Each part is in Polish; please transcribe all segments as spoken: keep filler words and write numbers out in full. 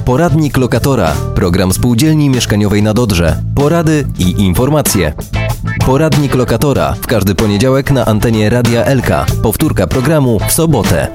Poradnik lokatora. Program Spółdzielni Mieszkaniowej na Dodrze. Porady i informacje. Poradnik lokatora w każdy poniedziałek na antenie Radia Elka. Powtórka programu w sobotę.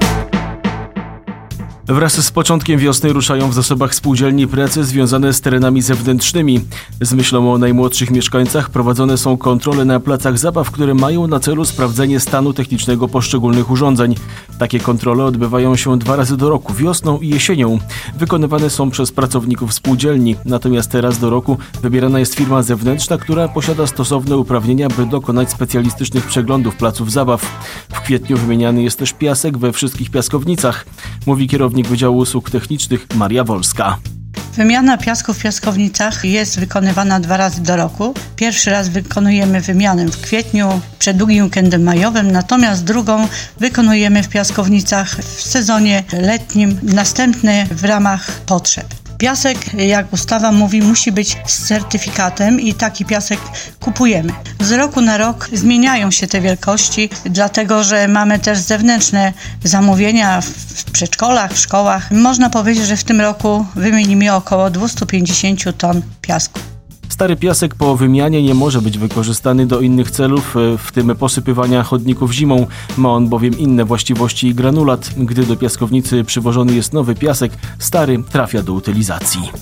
Wraz z początkiem wiosny ruszają w zasobach spółdzielni prace związane z terenami zewnętrznymi. Z myślą o najmłodszych mieszkańcach prowadzone są kontrole na placach zabaw, które mają na celu sprawdzenie stanu technicznego poszczególnych urządzeń. Takie kontrole odbywają się dwa razy do roku, wiosną i jesienią. Wykonywane są przez pracowników spółdzielni. Natomiast raz do roku wybierana jest firma zewnętrzna, która posiada stosowne uprawnienia, by dokonać specjalistycznych przeglądów placów zabaw. W kwietniu wymieniany jest też piasek we wszystkich piaskownicach, mówi kierownik Wydziału Usług Technicznych Maria Wolska. Wymiana piasku w piaskownicach jest wykonywana dwa razy do roku. Pierwszy raz wykonujemy wymianę w kwietniu, przed długim weekendem majowym, natomiast drugą wykonujemy w piaskownicach w sezonie letnim, następny w ramach potrzeb. Piasek, jak ustawa mówi, musi być z certyfikatem i taki piasek kupujemy. Z roku na rok zmieniają się te wielkości, dlatego że mamy też zewnętrzne zamówienia w przedszkolach, w szkołach. Można powiedzieć, że w tym roku wymienimy około dwieście pięćdziesiąt ton piasku. Stary piasek po wymianie nie może być wykorzystany do innych celów, w tym posypywania chodników zimą. Ma on bowiem inne właściwości i granulat. Gdy do piaskownicy przywożony jest nowy piasek, stary trafia do utylizacji.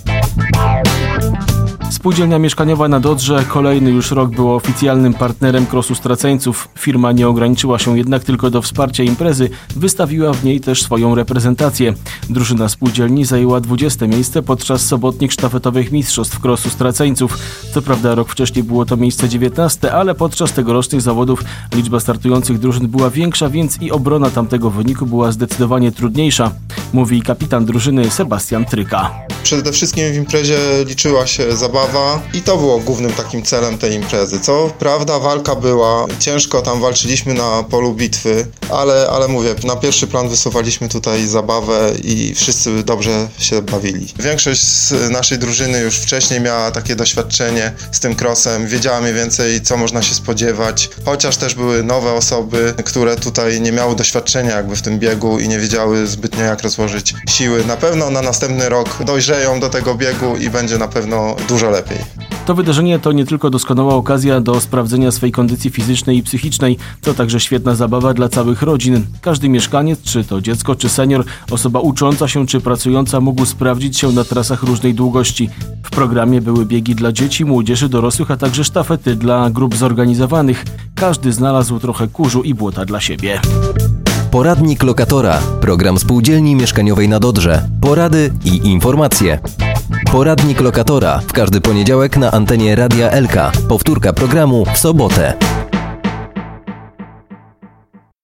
Spółdzielnia Mieszkaniowa na Dodrze kolejny już rok była oficjalnym partnerem Crossu Straceńców. Firma nie ograniczyła się jednak tylko do wsparcia imprezy, wystawiła w niej też swoją reprezentację. Drużyna spółdzielni zajęła dwudzieste miejsce podczas sobotnich sztafetowych mistrzostw Crossu Straceńców. Co prawda rok wcześniej było to miejsce dziewiętnaste, ale podczas tegorocznych zawodów liczba startujących drużyn była większa, więc i obrona tamtego wyniku była zdecydowanie trudniejsza, mówi kapitan drużyny Sebastian Tryka. Przede wszystkim w imprezie liczyła się zabawa i to było głównym takim celem tej imprezy. Co prawda walka była, ciężko tam walczyliśmy na polu bitwy, ale, ale mówię, na pierwszy plan wysuwaliśmy tutaj zabawę i wszyscy dobrze się bawili. Większość z naszej drużyny już wcześniej miała takie doświadczenie z tym crossem, wiedziała mniej więcej, co można się spodziewać, chociaż też były nowe osoby, które tutaj nie miały doświadczenia jakby w tym biegu i nie wiedziały zbytnio, jak rozłożyć siły. Na pewno na następny rok dojrzeją do tego biegu i będzie na pewno dużo lepiej. To wydarzenie to nie tylko doskonała okazja do sprawdzenia swej kondycji fizycznej i psychicznej, to także świetna zabawa dla całych rodzin. Każdy mieszkaniec, czy to dziecko, czy senior, osoba ucząca się, czy pracująca mógł sprawdzić się na trasach różnej długości. W programie były biegi dla dzieci, młodzieży, dorosłych, a także sztafety dla grup zorganizowanych. Każdy znalazł trochę kurzu i błota dla siebie. Poradnik lokatora. Program Spółdzielni Mieszkaniowej na Dodrze. Porady i informacje. Poradnik lokatora w każdy poniedziałek na antenie Radia Elka. Powtórka programu w sobotę.